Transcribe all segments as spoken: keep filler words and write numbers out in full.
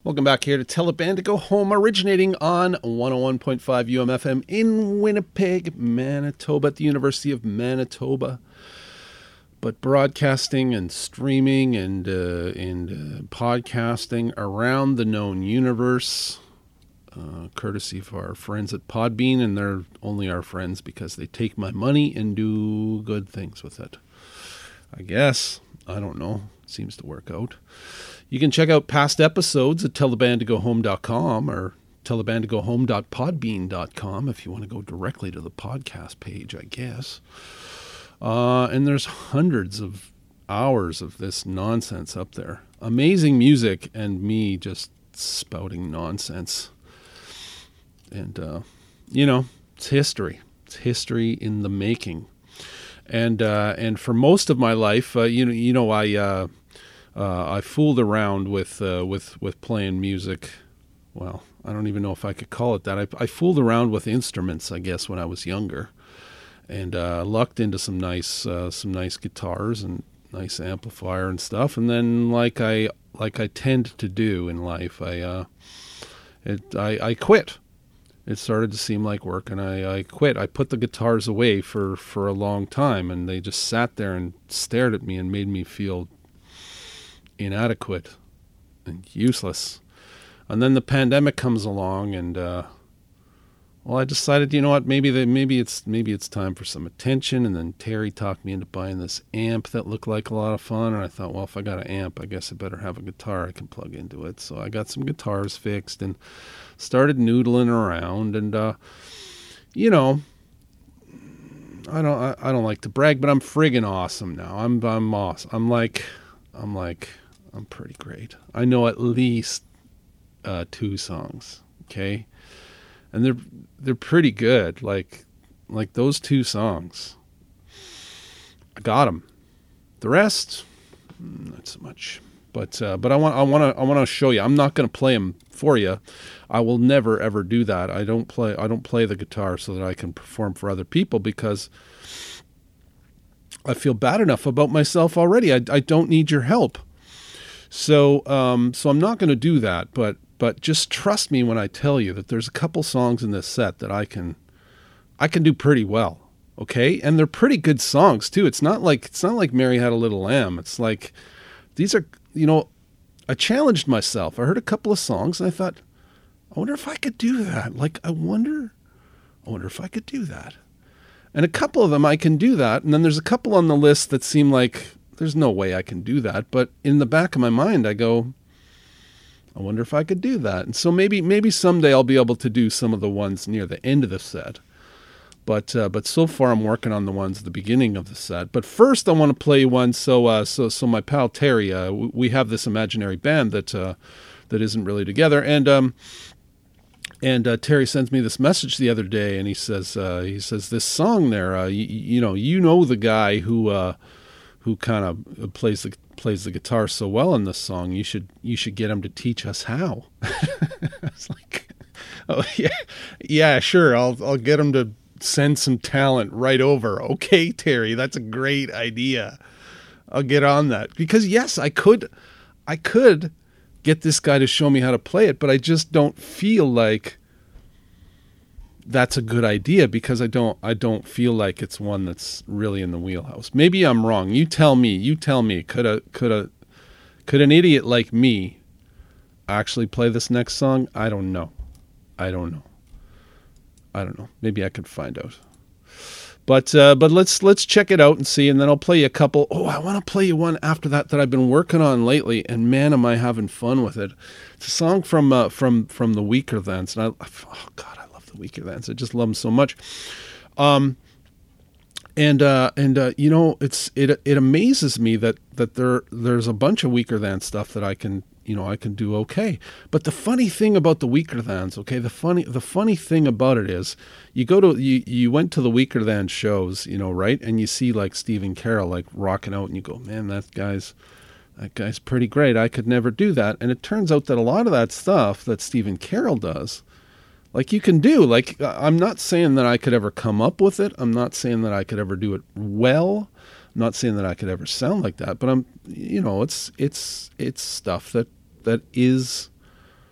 Welcome back here to Tell a Band to Go Home, originating on one oh one point five U M F M in Winnipeg, Manitoba, at the University of Manitoba. But broadcasting and streaming and uh, and uh, podcasting around the known universe, uh, courtesy of our friends at Podbean, and they're only our friends because they take my money and do good things with it. I guess. I don't know. It seems to work out. You can check out past episodes at tell the band to go home dot com or tell the band to go home dot podbean dot com if you want to go directly to the podcast page, I guess. Uh, and there's hundreds of hours of this nonsense up there. Amazing music and me just spouting nonsense. And, uh, you know, it's history. It's history in the making. And uh, and for most of my life, uh, you know, you know, I uh, uh, I fooled around with uh, with with playing music. Well, I don't even know if I could call it that. I, I fooled around with instruments, I guess, when I was younger, and uh, lucked into some nice uh, some nice guitars and nice amplifier and stuff. And then, like I like I tend to do in life, I uh, it I, I quit. It started to seem like work, and I, I quit. I put the guitars away for, for a long time, and they just sat there and stared at me and made me feel inadequate and useless. And then the pandemic comes along, and uh, well, I decided, you know what, maybe they, maybe it's maybe it's time for some attention. And then Terry talked me into buying this amp that looked like a lot of fun, and I thought, well, if I got an amp, I guess I better have a guitar I can plug into it. So I got some guitars fixed and started noodling around, and uh, you know, I don't I, I don't like to brag, but I'm friggin' awesome now. I'm I'm awesome. I'm like I'm like I'm pretty great. I know at least uh, two songs, okay, and they're they're pretty good. Like like those two songs, I got them. The rest, not so much. But uh, but I want I want to I want to show you. I'm not going to play them for you. I will never ever do that. I don't play I don't play the guitar so that I can perform for other people, because I feel bad enough about myself already. I, I don't need your help. So um so I'm not going to do that. But but just trust me when I tell you that there's a couple songs in this set that I can I can do pretty well. Okay, and they're pretty good songs too. It's not like it's not like Mary Had a Little Lamb. It's like these are. You know, I challenged myself. I heard a couple of songs and I thought, I wonder if I could do that. Like, I wonder, I wonder if I could do that. And a couple of them I can do that. And then there's a couple on the list that seem like there's no way I can do that. But in the back of my mind, I go, I wonder if I could do that. And so maybe, maybe someday I'll be able to do some of the ones near the end of the set. But uh, but so far I'm working on the ones at the beginning of the set. But first I want to play one. So uh, so so my pal Terry, uh, we have this imaginary band that uh, that isn't really together. And um and uh, Terry sends me this message the other day, and he says uh, he says this song there, uh, you, you know you know the guy who uh, who kind of plays the plays the guitar so well in this song. You should you should get him to teach us how. It's like, oh yeah yeah sure I'll I'll get him to send some talent right over. Okay, Terry, that's a great idea. I'll get on that. Because yes, I could, I could get this guy to show me how to play it, but I just don't feel like that's a good idea, because I don't, I don't feel like it's one that's really in the wheelhouse. Maybe I'm wrong. You tell me, you tell me, could a, could a, could an idiot like me actually play this next song? I don't know. I don't know. I don't know. Maybe I could find out. But uh, but let's let's check it out and see, and then I'll play you a couple. Oh, I want to play you one after that that I've been working on lately, and man, am I having fun with it. It's a song from uh, from from the Weakerthans, and I oh god, I love the Weakerthans. I just love them so much. Um, and uh, and uh, you know, it's it it amazes me that that there there's a bunch of Weakerthans stuff that I can. You know, I can do okay. But the funny thing about the Weakerthans, okay, the funny the funny thing about it is you go to you you went to the Weakerthans shows, you know, right? And you see like Stephen Carroll like rocking out, and you go, man, that guy's that guy's pretty great. I could never do that. And it turns out that a lot of that stuff that Stephen Carroll does, like you can do. Like I'm not saying that I could ever come up with it. I'm not saying that I could ever do it well. I'm not saying that I could ever sound like that, but I'm, you know, it's it's it's stuff that that is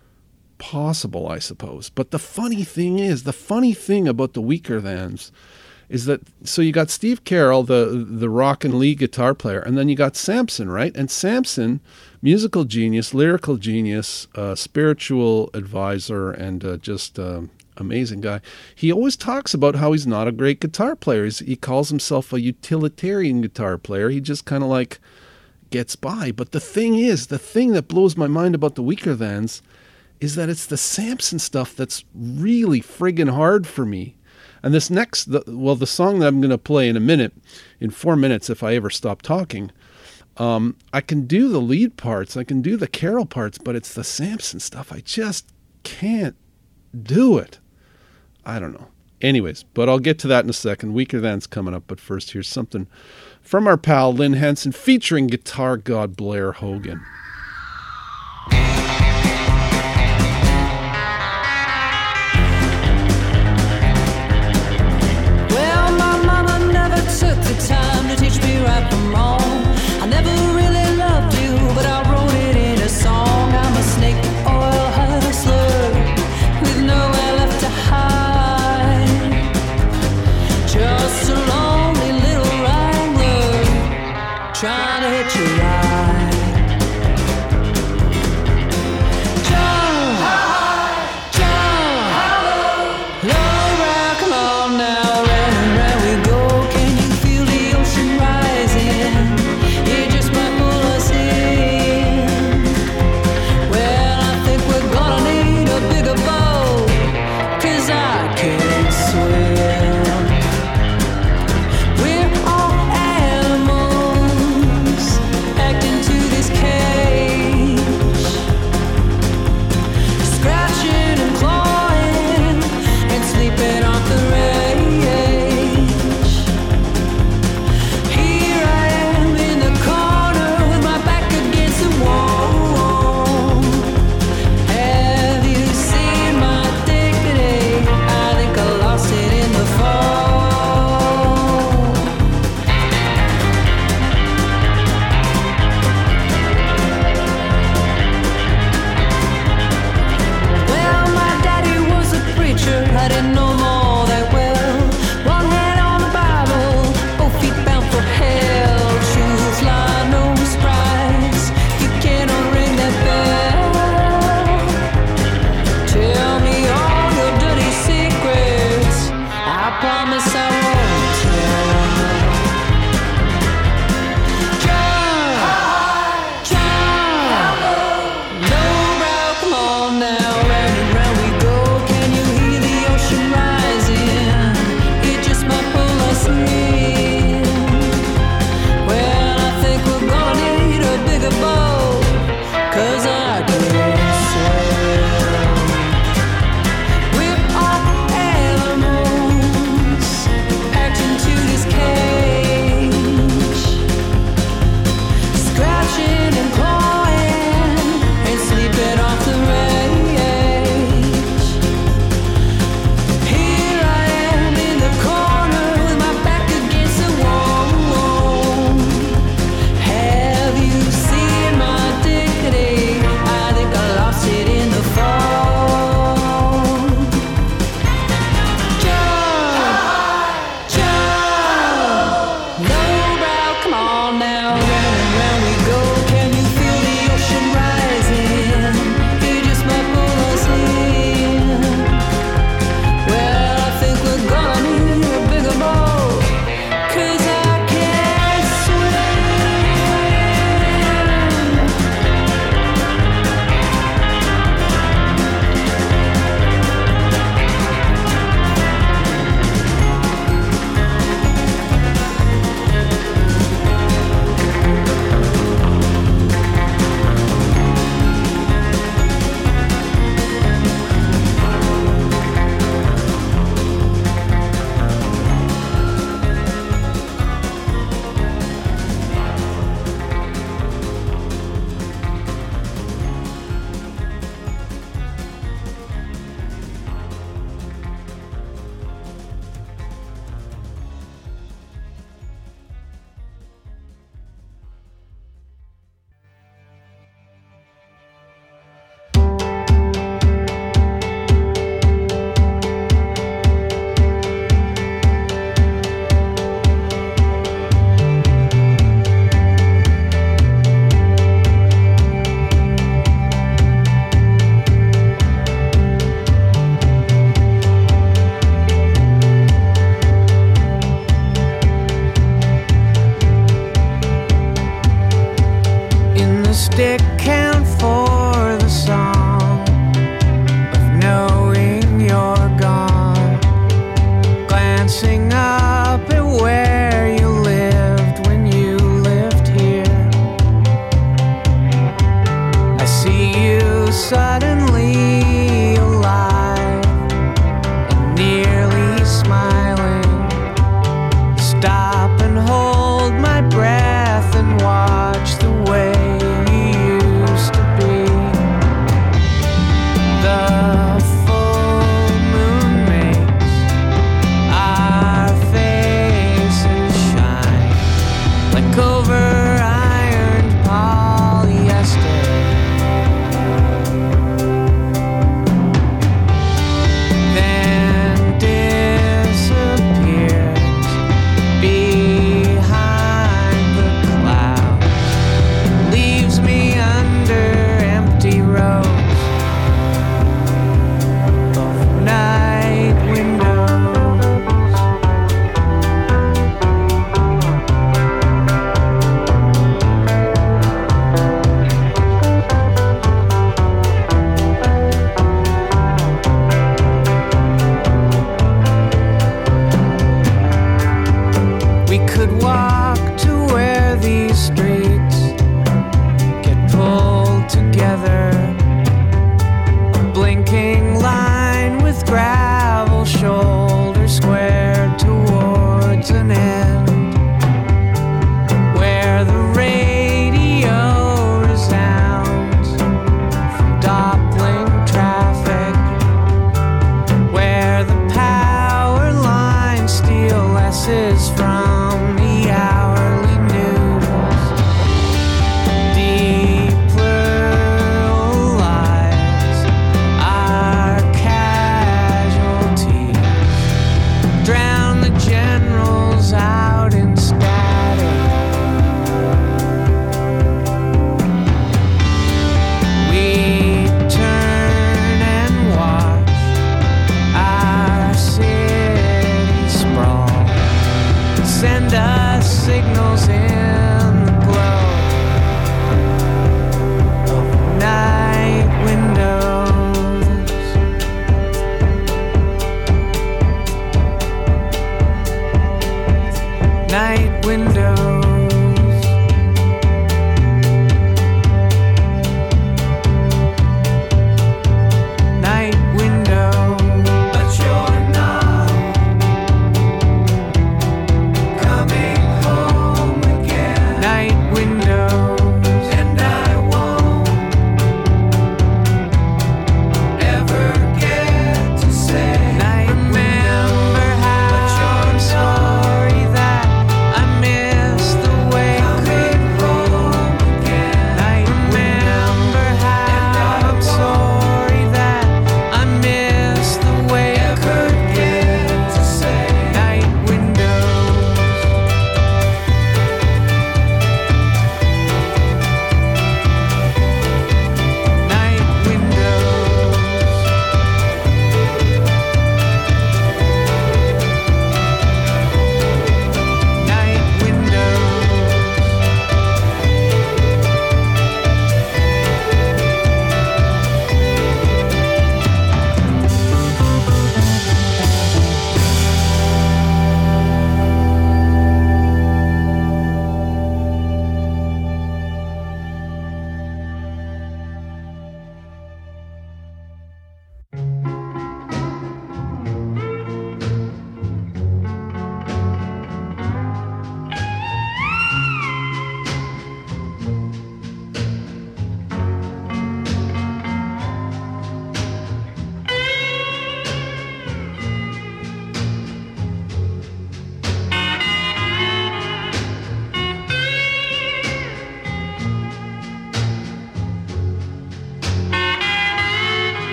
possible, I suppose. But the funny thing is, the funny thing about the Weakerthans is that, so you got Steve Carroll, the the rock and lead guitar player, and then you got Samson, right? And Samson, musical genius, lyrical genius, uh, spiritual advisor, and uh, just um, amazing guy. He always talks about how he's not a great guitar player. He's, he calls himself a utilitarian guitar player. He just kind of like gets by. But the thing is, the thing that blows my mind about the Weakerthans is that it's the Samson stuff that's really friggin' hard for me. And this next, the, well, the song that I'm going to play in a minute, in four minutes if I ever stop talking, um, I can do the lead parts, I can do the Carroll parts, but it's the Samson stuff. I just can't do it. I don't know. Anyways, but I'll get to that in a second. Weakerthans coming up, but first here's something from our pal Lynn Henson featuring guitar god Blair Hogan. Took the time to teach me right from wrong. I never really loved you, but I wrote it in a song. I'm a snake oil hustler with nowhere left to hide. Just a lonely little wrangler trying to hitch a ride.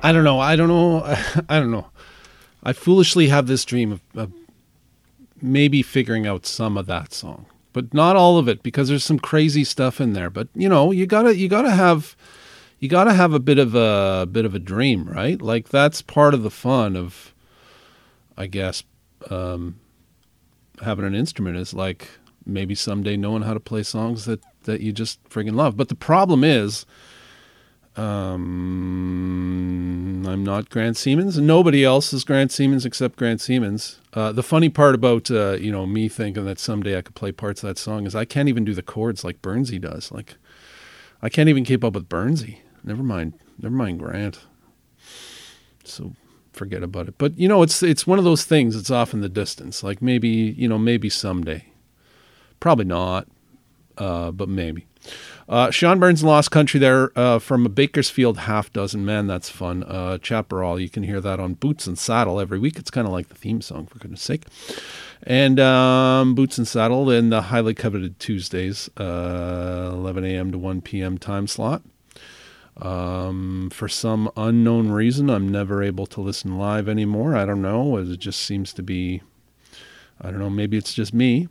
I don't know. I don't know. I don't know. I foolishly have this dream of, of maybe figuring out some of that song, but not all of it, because there's some crazy stuff in there. But you know, you gotta you gotta have you gotta have a bit of a, a bit of a dream, right? Like that's part of the fun of, I guess, um, having an instrument is like maybe someday knowing how to play songs that that you just friggin' love. But the problem is, um, I'm not Grant Siemens, and nobody else is Grant Siemens except Grant Siemens. Uh, the funny part about uh, you know me thinking that someday I could play parts of that song is I can't even do the chords like Burnsy does. Like I can't even keep up with Burnsy. Never mind, never mind Grant. So forget about it. But you know, it's it's one of those things. It's off in the distance. Like maybe you know maybe someday. Probably not, uh, but maybe. Uh, Sean Burns and Lost Country there uh, from a Bakersfield half dozen. Man, that's fun. Uh, Chaparral, you can hear that on Boots and Saddle every week. It's kind of like the theme song, for goodness sake. And um, Boots and Saddle in the highly coveted Tuesdays, uh, eleven a.m. to one p.m. time slot. Um, for some unknown reason, I'm never able to listen live anymore. I don't know. It just seems to be, I don't know, maybe it's just me.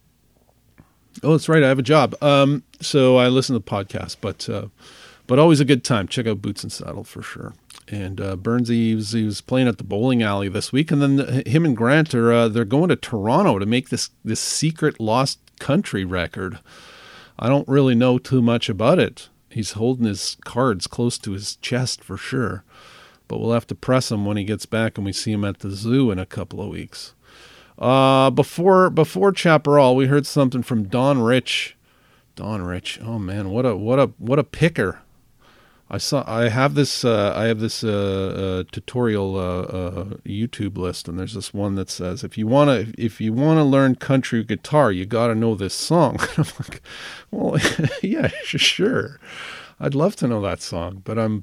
Oh, that's right. I have a job. Um, so I listen to the podcast, but, uh, but always a good time. Check out Boots and Saddle for sure. And, uh, Burnsy, he was, he was playing at the bowling alley this week. And then the, him and Grant are, uh, they're going to Toronto to make this, this secret Lost Country record. I don't really know too much about it. He's holding his cards close to his chest for sure, but we'll have to press him when he gets back and we see him at the zoo in a couple of weeks. Uh, before before Chaparral, we heard something from Don Rich. Don Rich, oh man, what a what a what a picker! I saw. I have this. Uh, I have this uh, uh, tutorial uh, uh, YouTube list, and there's this one that says if you wanna if you wanna learn country guitar, you gotta know this song. I'm like, well, yeah, sure. I'd love to know that song, but I'm.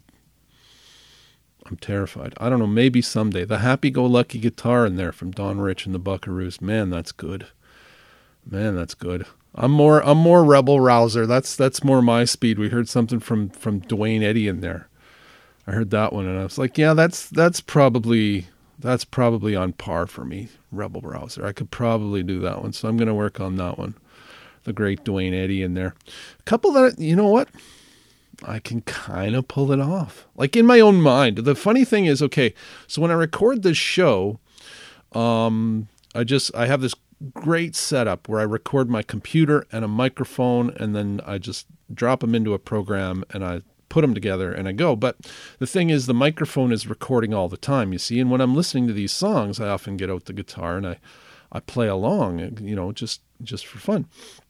I'm terrified. I don't know, maybe someday. The happy-go-lucky guitar in there from Don Rich and the Buckaroos. Man, that's good. Man, that's good. I'm more I'm more Rebel Rouser. That's that's more my speed. We heard something from, from Dwayne Eddy in there. I heard that one and I was like, yeah, that's that's probably that's probably on par for me, Rebel Rouser. I could probably do that one. So I'm gonna work on that one. The great Dwayne Eddy in there. A couple that you know what? I can kind of pull it off, like in my own mind. The funny thing is, okay, so when I record this show, um, I just, I have this great setup where I record my computer and a microphone, and then I just drop them into a program and I put them together and I go. But the thing is, the microphone is recording all the time, you see, and when I'm listening to these songs, I often get out the guitar and I, I play along, you know, just, just for fun.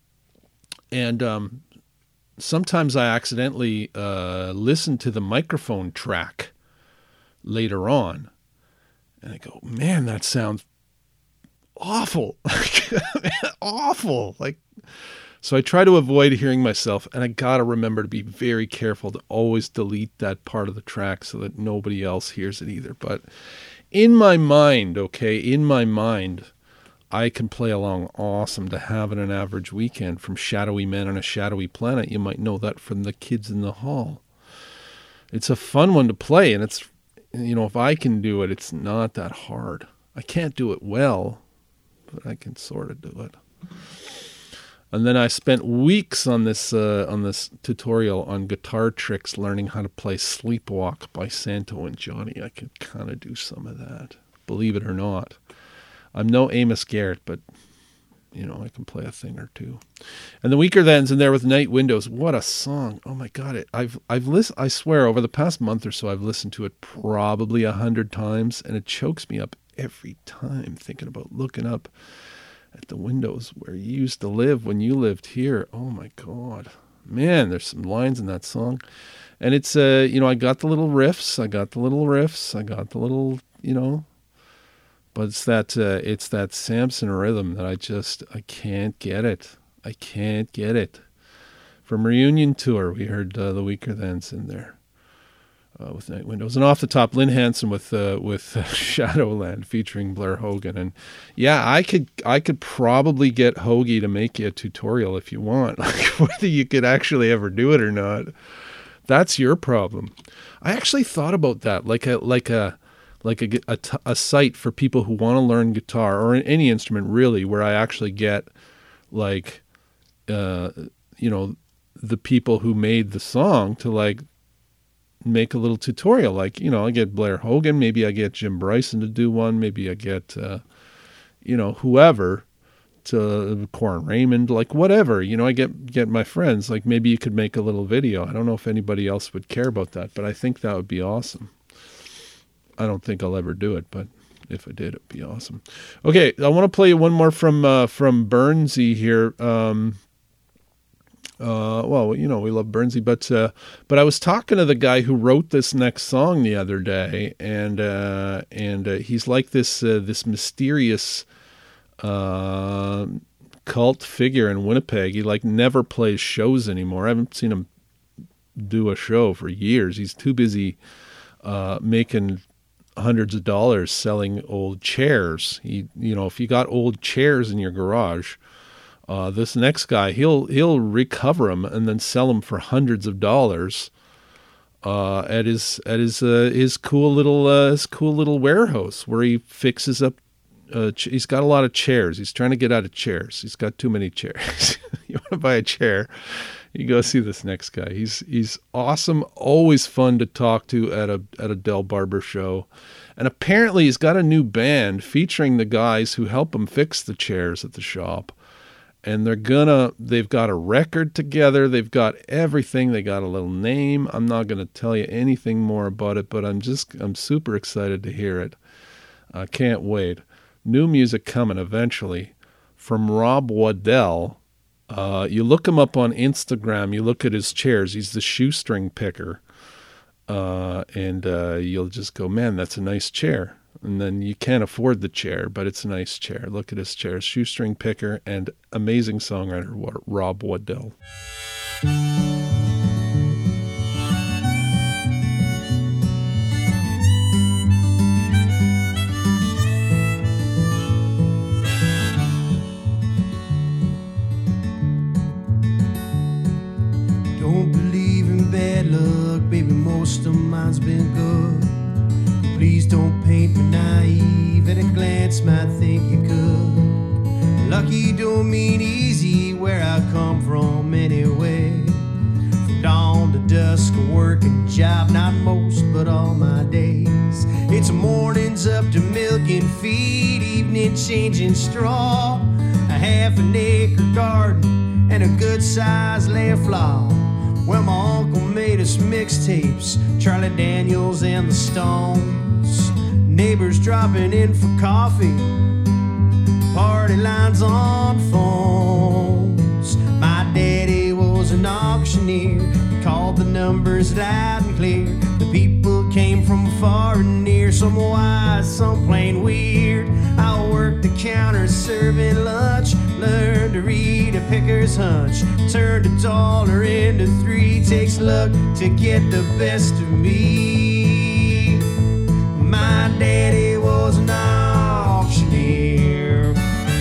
And, um, sometimes I accidentally uh, listen to the microphone track later on, and I go, man, that sounds awful. Awful. Like, so I try to avoid hearing myself, and I got to remember to be very careful to always delete that part of the track so that nobody else hears it either. But in my mind, okay, in my mind, I can play along awesome to Having an Average Weekend from Shadowy Men on a Shadowy Planet. You might know that from The Kids in the Hall. It's a fun one to play, and it's, you know, if I can do it, it's not that hard. I can't do it well, but I can sort of do it. And then I spent weeks on this uh, on this tutorial on guitar tricks, learning how to play Sleepwalk by Santo and Johnny. I could kind of do some of that, believe it or not. I'm no Amos Garrett, but, you know, I can play a thing or two. And the Weaker Than's in there with Night Windows. What a song. Oh, my God. It, I've I've listened, I swear, over the past month or so, I've listened to it probably a hundred times, and it chokes me up every time thinking about looking up at the windows where you used to live when you lived here. Oh, my God. Man, there's some lines in that song. And it's, uh, you know, I got the little riffs. I got the little riffs. I got the little, you know... But it's that uh, it's that Samson rhythm that I just, I can't get it. I can't get it. From Reunion Tour, we heard uh, the Weaker Thans in there uh, with Night Windows. And off the top, Lynn Hanson with uh, with uh, Shadowland featuring Blair Hogan. And yeah, I could I could probably get Hoagie to make you a tutorial if you want, like whether you could actually ever do it or not. That's your problem. I actually thought about that, like a like a like a a, t- a site for people who want to learn guitar or any instrument really, where I actually get like, uh, you know, the people who made the song to like make a little tutorial. Like, you know, I get Blair Hogan, maybe I get Jim Bryson to do one, maybe I get, uh, you know, whoever. To Corin Raymond, like whatever, you know, I get get my friends, like maybe you could make a little video. I don't know if anybody else would care about that, but I think that would be awesome. I don't think I'll ever do it, but if I did, it'd be awesome. Okay, I want to play you one more from uh, from Burnsy here. Um, uh, well, you know, we love Burnsy, but uh, but I was talking to the guy who wrote this next song the other day, and uh, and uh, he's like this uh, this mysterious. Uh, cult figure in Winnipeg. He like never plays shows anymore. I haven't seen him do a show for years. He's too busy uh, making hundreds of dollars selling old chairs. He, you know, if you got old chairs in your garage, uh, this next guy, he'll he'll recover them and then sell them for hundreds of dollars uh, at his at his uh, his cool little uh, his cool little warehouse where he fixes up. Uh, ch- he's got a lot of chairs. He's trying to get out of chairs. He's got too many chairs. You want to buy a chair, you go see this next guy. He's he's awesome. Always fun to talk to at a at a Del Barber show. And apparently he's got a new band featuring the guys who help him fix the chairs at the shop. And they're gonna. They've got a record together. They've got everything. They got a little name. I'm not gonna tell you anything more about it, but I'm just I'm super excited to hear it. I can't wait. New music coming eventually from Rob Waddell. Uh, you look him up on Instagram. You look at his chairs. He's the shoestring picker. Uh, and uh, you'll just go, man, that's a nice chair. And then you can't afford the chair, but it's a nice chair. Look at his chair. Shoestring picker and amazing songwriter Rob Waddell. Most of mine's been good. Please don't paint me naive. At a glance, might think you could. Lucky don't mean easy where I come from anyway. From dawn to dusk, a working job, not most, but all my days. It's mornings up to milk and feed, evening changing straw. A half an acre garden and a good size lay of flour. Well, my uncle made us mixtapes, Charlie Daniels and the Stones. Neighbors dropping in for coffee, party lines on phones. My daddy was an auctioneer, he called the numbers loud and clear. The people came from far and near, some wise, some plain weird. I worked the counter serving lunch, learned to read a picker's hunch, turned a dollar into three. Takes luck to get the best of me. My daddy was an auctioneer.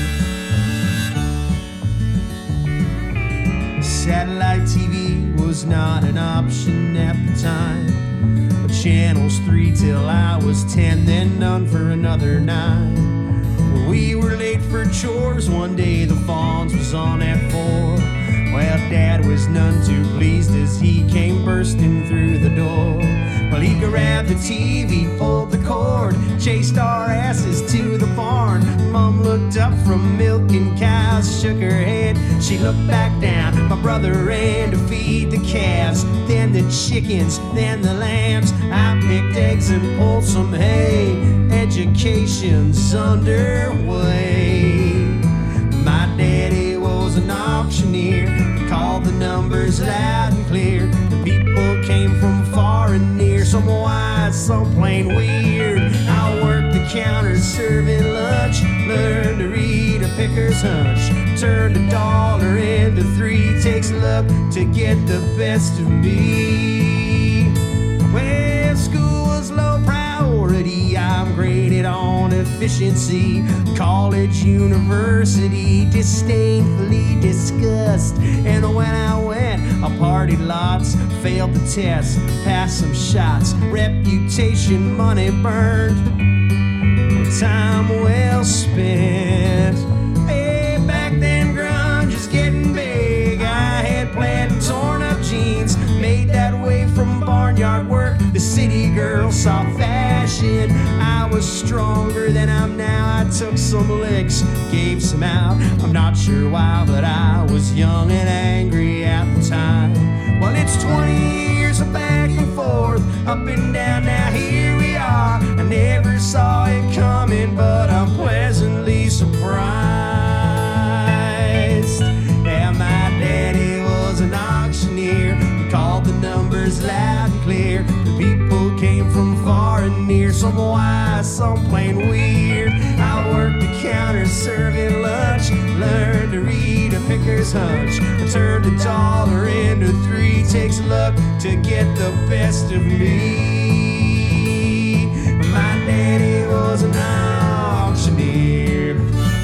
Satellite T V was not an option at the time. But channels three till I was ten, then none for another nine. We were late for chores one day, the Fonz was on at four. Well, Dad was none too pleased as he came bursting through the door. Well, he grabbed the T V, pulled the cord, chased our asses to the barn. Mom looked up from milking cows, shook her head, she looked back down. My brother ran to feed the calves, then the chickens, then the lambs. I picked eggs and pulled some hay, education's underway. My daddy was an auctioneer, called the numbers loud and clear. The people came from far and near, some wise, some plain weird. I worked the counter serving lunch, learned to read a picker's hunch, turned a dollar into three. Takes luck to get the best of me. Well, school was low priority, I I'm graded on efficiency. College, university, disdainfully discussed. And when I went, I partied lots, failed the test, passed some shots, reputation, money burned, time well spent. Hey, back then grunge was getting big. I had planned and torn up jeans, made that way from barnyard work. The city girl saw fashion. I was stronger than I'm now. I took some licks, gave some out. I'm not sure why, but I was young and angry at the time. Well, it's twenty years of back and forth, up and down, now here we are. I never saw it coming, but I'm pleasantly surprised. And my daddy was an auctioneer. He called the numbers loud and clear. The people came from far and near, some wise, some plain weird. I worked the counter serving lunch, learned to read a picker's hunch. I turned a dollar into three, takes luck to get the best of me. My daddy was an auctioneer.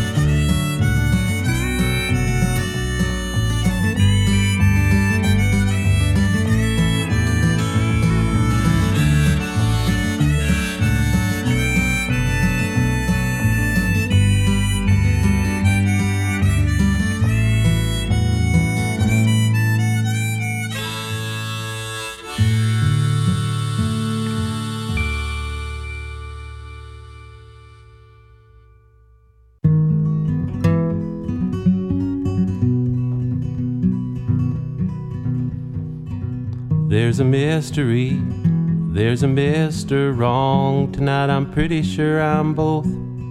There's a mystery, there's a Mister Wrong. Tonight I'm pretty sure I'm both.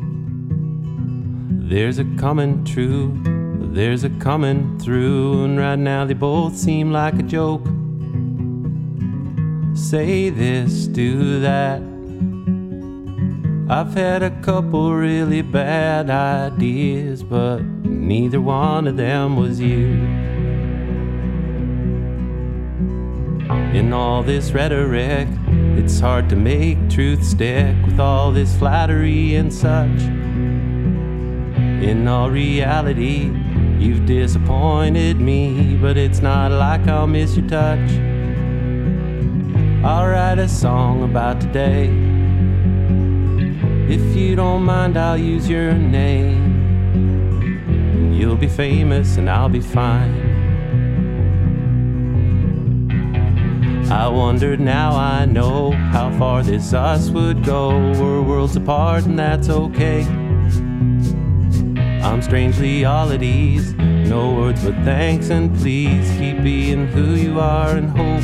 There's a coming true, there's a coming through, and right now they both seem like a joke. Say this, do that. I've had a couple really bad ideas, but neither one of them was you. In all this rhetoric, it's hard to make truth stick with all this flattery and such. In all reality, you've disappointed me, but it's not like I'll miss your touch. I'll write a song about today. If you don't mind, I'll use your name. And you'll be famous and I'll be fine. I wondered, now I know how far this us would go. We're worlds apart and that's okay. I'm strangely all at ease, no words but thanks and please. Keep being who you are and hope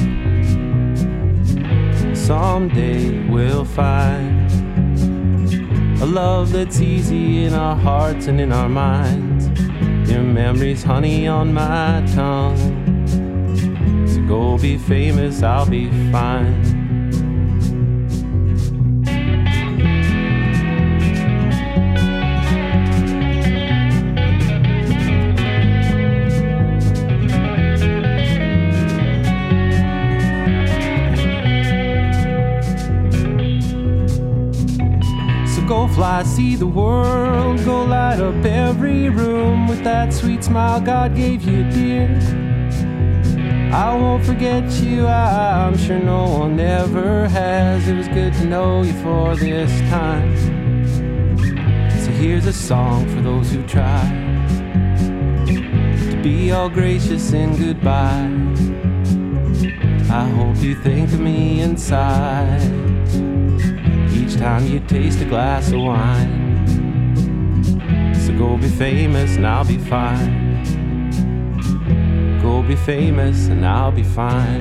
someday we'll find a love that's easy in our hearts and in our minds. Your memory's honey on my tongue. Go be famous, I'll be fine. So go fly, see the world, go light up every room with that sweet smile God gave you, dear. I won't forget you, I'm sure no one ever has. It was good to know you for this time. So here's a song for those who try to be all gracious in goodbye. I hope you think of me inside each time you taste a glass of wine. So go be famous and I'll be fine. Go be famous and I'll be fine.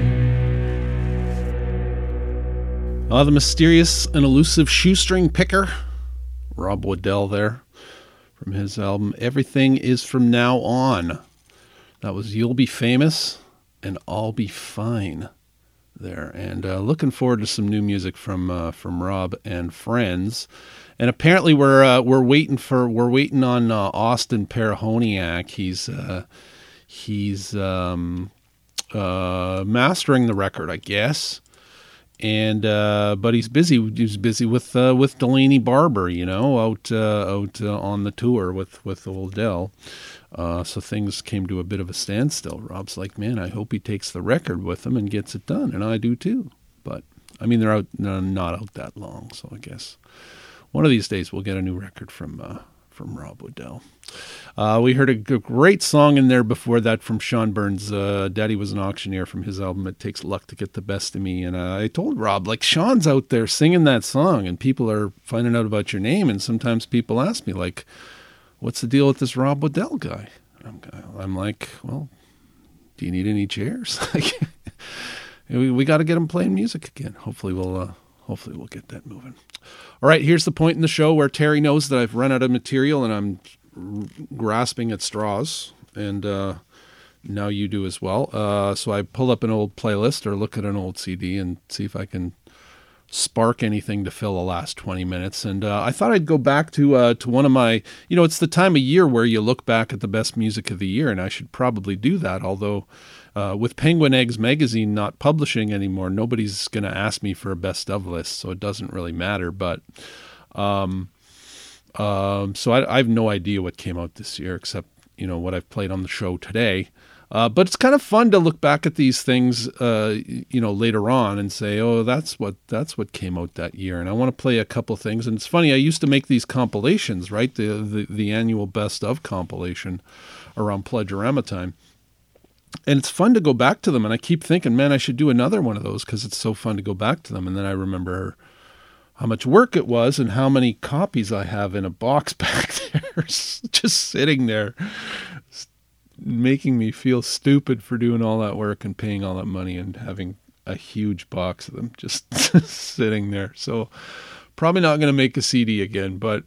Uh, the mysterious and elusive shoestring picker, Rob Waddell there, from his album Everything Is From Now On. That was You'll Be Famous and I'll Be Fine there. And uh, looking forward to some new music from uh, from Rob and friends. And apparently we're uh, we're waiting for we're waiting on uh, Austin Parahoniak. He's uh, He's um, uh, mastering the record, I guess. and uh, but he's busy. He's busy with uh, with Delaney Barber, you know, out uh, out uh, on the tour with with old Del. Uh, so things came to a bit of a standstill. Rob's like, man, I hope he takes the record with him and gets it done, and I do too. But I mean, they're out, they're not out that long, so I guess one of these days we'll get a new record from uh, from Rob Waddell. Uh, we heard a g- great song in there before that from Sean Burns. Uh, Daddy Was an Auctioneer from his album It Takes Luck to Get the Best of Me. And uh, I told Rob, like, Sean's out there singing that song and people are finding out about your name. And sometimes people ask me, like, what's the deal with this Rob Waddell guy? I'm, I'm like, well, do you need any chairs? we we got to get him playing music again. Hopefully we'll uh, hopefully we'll get that moving. All right, here's the point in the show where Terry knows that I've run out of material and I'm grasping at straws, and uh, now you do as well. Uh, so I pull up an old playlist or look at an old C D and see if I can spark anything to fill the last twenty minutes. And uh, I thought I'd go back to uh, to one of my, you know, it's the time of year where you look back at the best music of the year, and I should probably do that, although uh, with Penguin Eggs magazine not publishing anymore, nobody's going to ask me for a best of list, so it doesn't really matter. But um Um, so I, I have no idea what came out this year, except, you know, what I've played on the show today. Uh, but it's kind of fun to look back at these things, uh, you know, later on and say, oh, that's what that's what came out that year. And I want to play a couple things. And it's funny, I used to make these compilations, right? The the, the annual best of compilation around Pledgerama time. And it's fun to go back to them. And I keep thinking, man, I should do another one of those because it's so fun to go back to them. And then I remember how much work it was and how many copies I have in a box back there, just sitting there, making me feel stupid for doing all that work and paying all that money and having a huge box of them just sitting there. So probably not going to make a C D again, but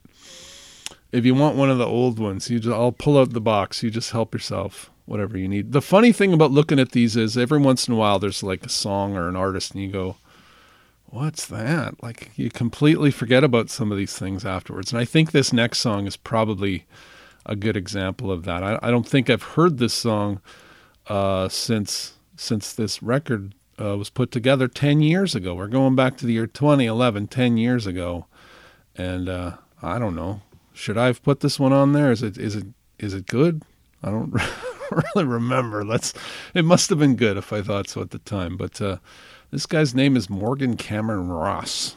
if you want one of the old ones, you just, I'll pull out the box. You just help yourself, whatever you need. The funny thing about looking at these is every once in a while there's like a song or an artist and you go, what's that? Like, you completely forget about some of these things afterwards. And I think this next song is probably a good example of that. I, I don't think I've heard this song uh, since since this record uh, was put together ten years ago. We're going back to the year twenty eleven, ten years ago. And uh, I don't know. Should I have put this one on there? Is it is it is it good? I don't really remember. Let's. It must have been good if I thought so at the time. But uh, this guy's name is Morgan Cameron Ross.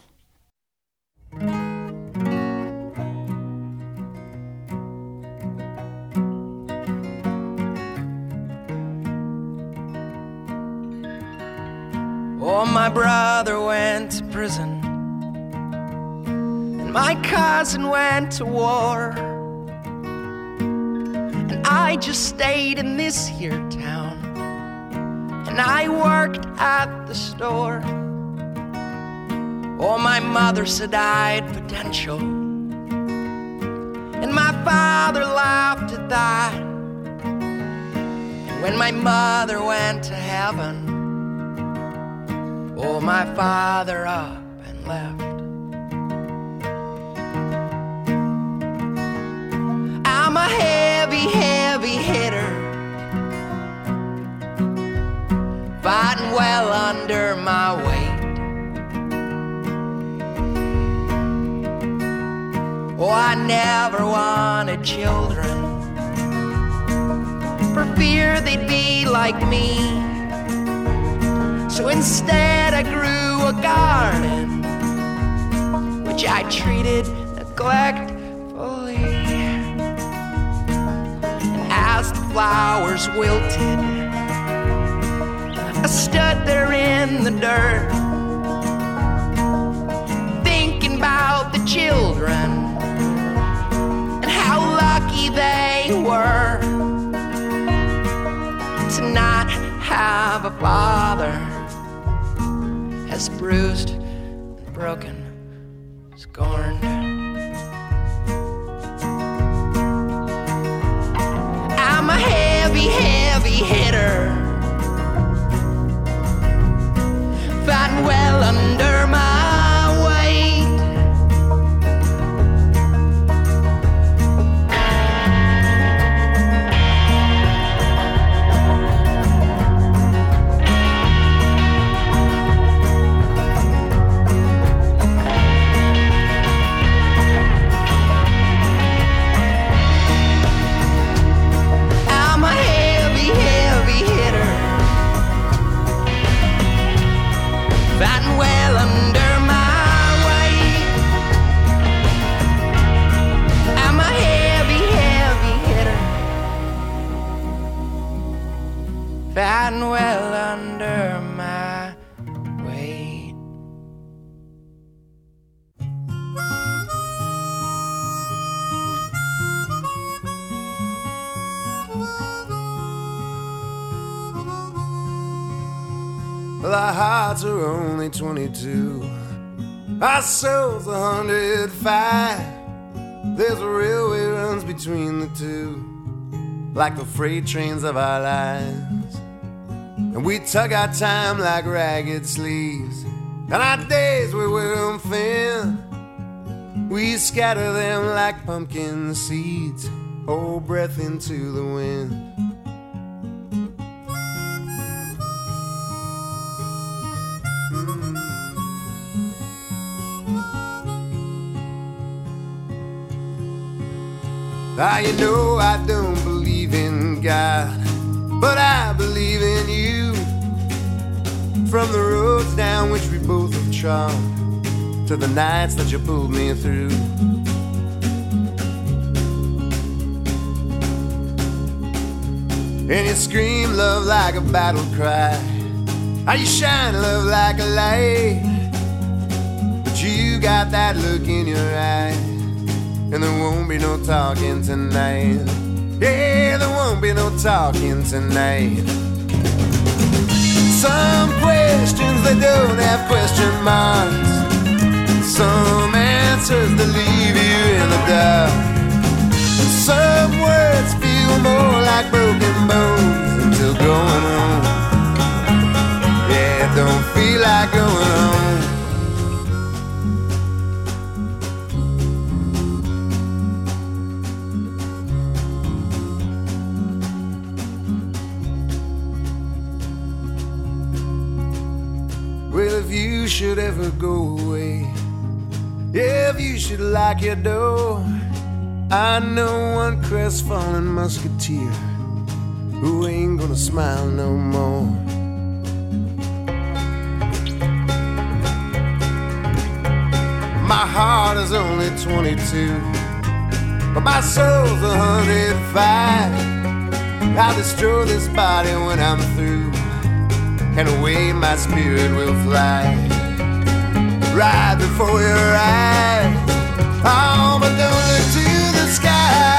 Oh, my brother went to prison, and my cousin went to war, and I just stayed in this here town, and I worked at the store. Oh, my mother said I'd potential, and my father laughed at that. And when my mother went to heaven, oh, my father up and left. I'm a heavy, heavy hitter, fighting well under my weight. Oh, I never wanted children for fear they'd be like me. So instead I grew a garden, which I treated neglectfully. And as the flowers wilted, I stood there in the dirt, thinking about the children and how lucky they were to not have a father as bruised and broken, scorned. I'm a heavy, heavy hitter, fighting well under my weight. riding well under my weight. Well, our hearts are only twenty-two, our souls a hundred five. There's a railway runs between the two, like the freight trains of our lives. And we tug our time like ragged sleeves, and our days we wear them thin. We scatter them like pumpkin seeds, hold breath into the wind. Ah, you know I don't believe in God, but I believe in you. From the roads down which we both have trod, to the nights that you pulled me through. And you scream love like a battle cry, ah, you shine love like a light. But you got that look in your eye, and there won't be no talking tonight. Yeah, there won't be no talking tonight. Some questions, they don't have question marks. Some answers, they leave you in the dark. Some words feel more like broken bones until going home. Yeah, it don't feel like going home. Well, if you should ever go away, if you should lock your door, I know one crestfallen musketeer who ain't gonna smile no more. My heart is only twenty-two, but my soul's a hundred five. I'll destroy this body when I'm through, and away my spirit will fly, right before your eyes. Oh, but don't look to the sky.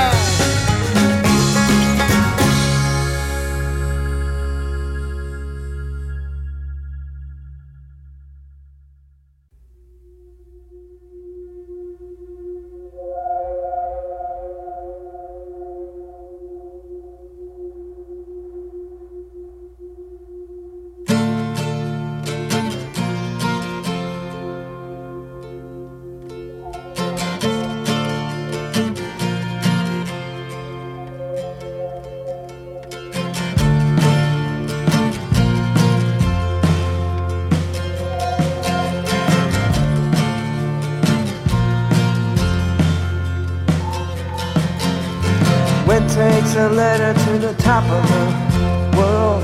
Takes a letter to the top of the world.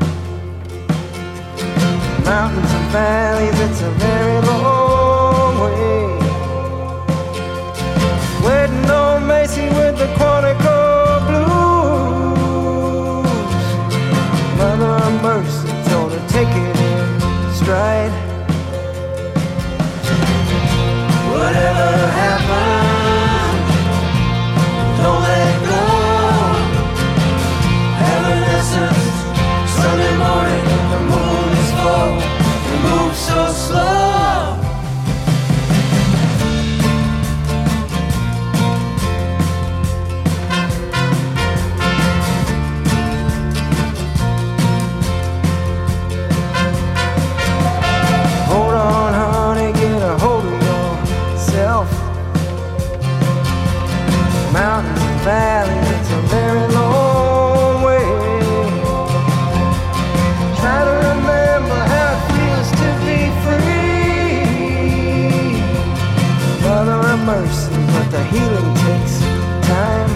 Mountains and valleys, it's a very long way. Waiting on Macy with the Quantico blues. Mother of Mercy told her take it in stride. Whatever happens, don't let go. Sunday morning, the moon is full, we move so slow. Hold on, honey, get a hold of yourself. Mountains and valleys, it's a very long way. Try to remember how it feels to be free. Mother of mercy, but the healing takes time.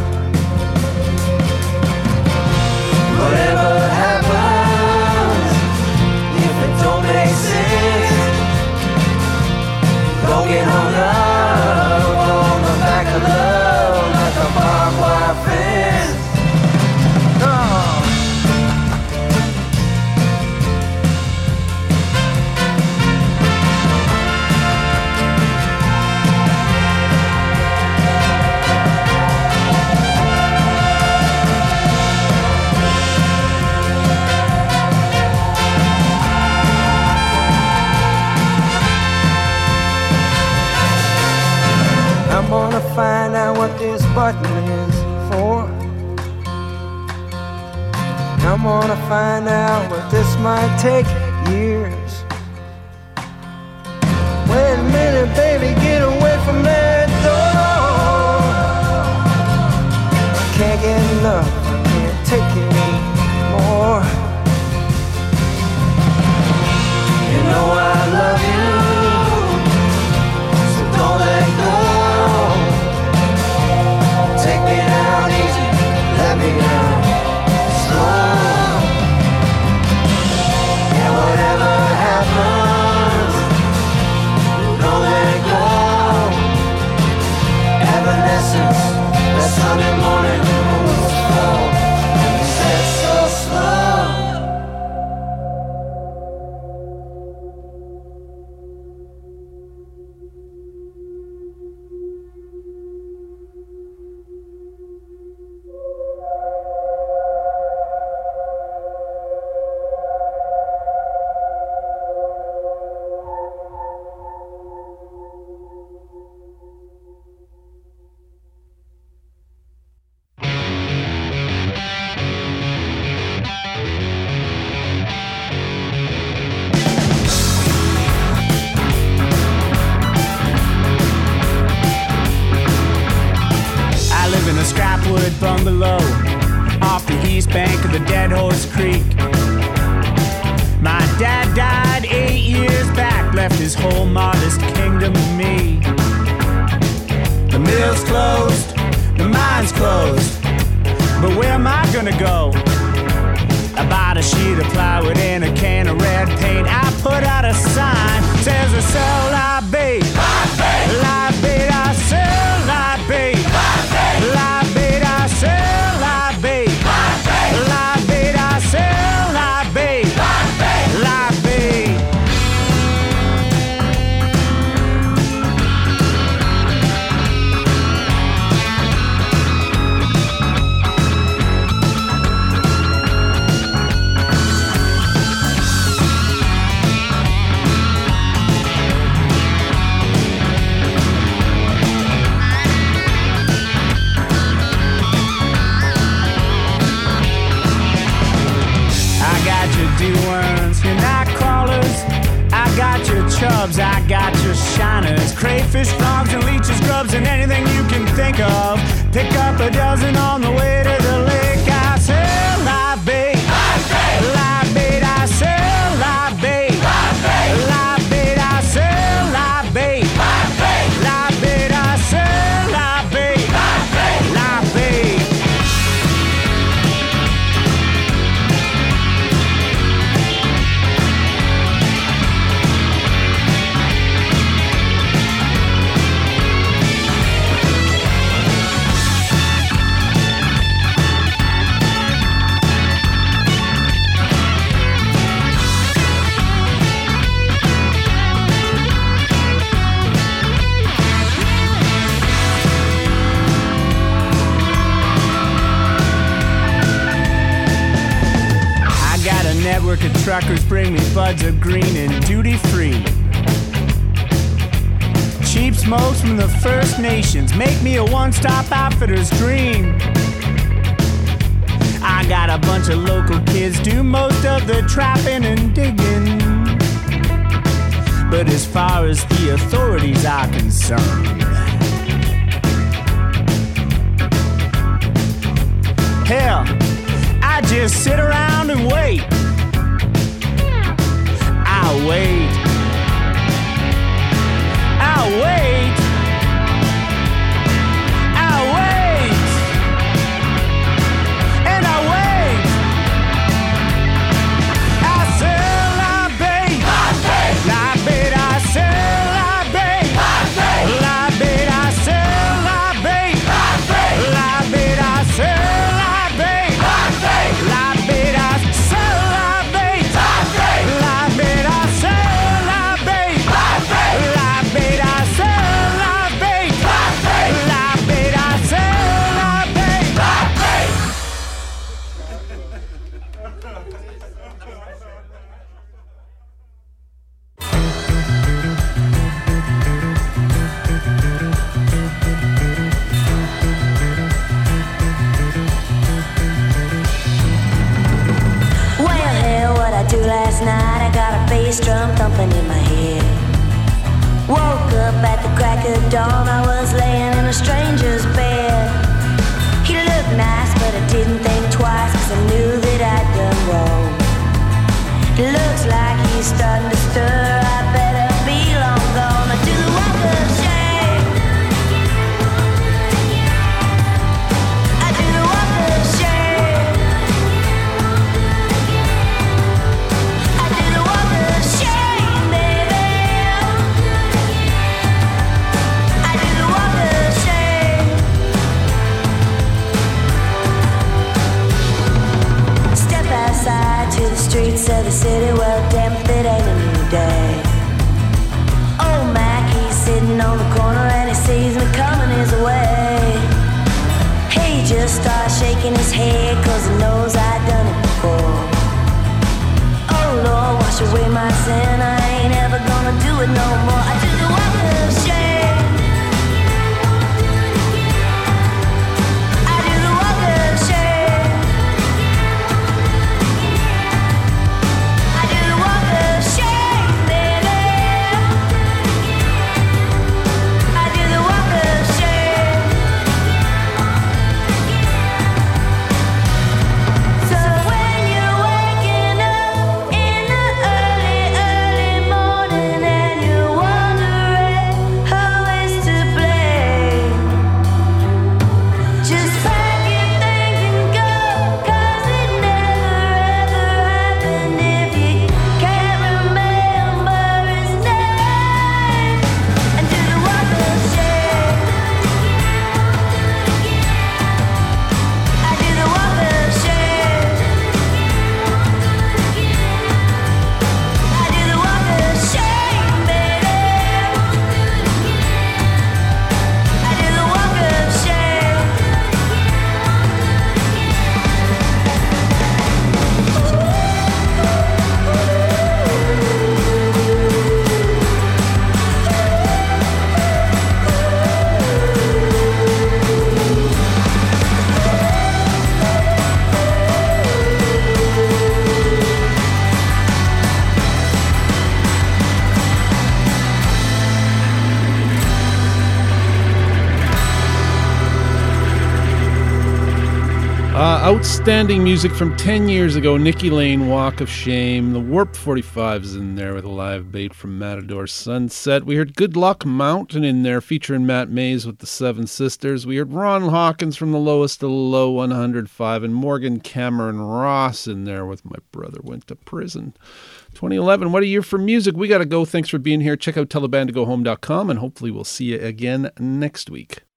Whatever happens, if it don't make sense, don't get hung up on the back of love like a barbed wire fence. what this button is for. I'm gonna find out, but this might take years. Wait a minute, baby, get away from that door. I can't get enough, I can't take it anymore. You know I love you, so don't let go. Take me down easy, let me down slow. Yeah, whatever happens, don't let go. Evanescence, that Sunday morning moves fall, and set so slow. Bungalow off the east bank of the Dead Horse Creek. My dad died eight years back, left his whole modest kingdom to me. The mill's closed, the mine's closed, but where am I gonna go? I bought a sheet of plywood and a can of red paint. I put out a sign, says I sell live bait. Live bait, I sell live bait. Live bait, I sell live bait. Live bait, I sell live bait. Live bait. Deworms, your night crawlers, I got your chubs, I got your shiners, crayfish, frogs, and leeches, grubs, and anything you can think of. Pick up a dozen on the way to the lake. I sell live bait. Live bait, I sell live bait. Live bait, I sell live bait. Live bait, I sell live bait. Live bait. Network of truckers bring me buds of green and duty free. Cheap smokes from the First Nations make me a one-stop outfitter's dream. I got a bunch of local kids do most of the trapping and digging. But as far as the authorities are concerned, hell, I just sit around and wait. I'll wait. I'll wait. I'll wait. And I'll wait. I sell live bait. Live bait, I sell live bait. Live bait, I sell live bait. Live bait, I sell live bait. Live bait, night I got a bass drum thumping in my head. Woke up at the crack of dawn, I was laying in a stranger's bed. He looked nice, but I didn't think twice, cause I knew that I'd done wrong. It looks like he's starting to stir, I better be long gone. I do the walk of shame, I do the walk of shame, I do the walk of shame, baby, I do the walk of shame. Step outside to the streets of the city, well damn if it ain't a new day. Old Mac, he's sitting on the corner and he sees me coming his way. He just starts shaking his head cause he knows I've done it before. Oh Lord, wash away my sin, I ain't ever gonna do it no more. I do the walk of shame, I do the walk of shame, I do the walk of shame, baby, I do the walk of shame. So when you're waking up in the early, early morning and you're wondering who is to blame, just pack your things and go, cause it never ever happened if you can't remember his name. And do the walk of shame, I do the walk of shame, I do the walk of shame, baby, I do the walk of shame. Uh, outstanding music from ten years ago. Nikki Lane, Walk of Shame. The Warped forty-five's in there with a live bait from Matador Sunset. We heard Good Luck Mountain in there featuring Matt Mays with the Seven Sisters. We heard Ron Hawkins from the Lowest to Low one oh five and Morgan Cameron Ross in there with My Brother Went to Prison. twenty eleven, what a year for music. We got to go. Thanks for being here. Check out tell the band to go home dot com and hopefully we'll see you again next week.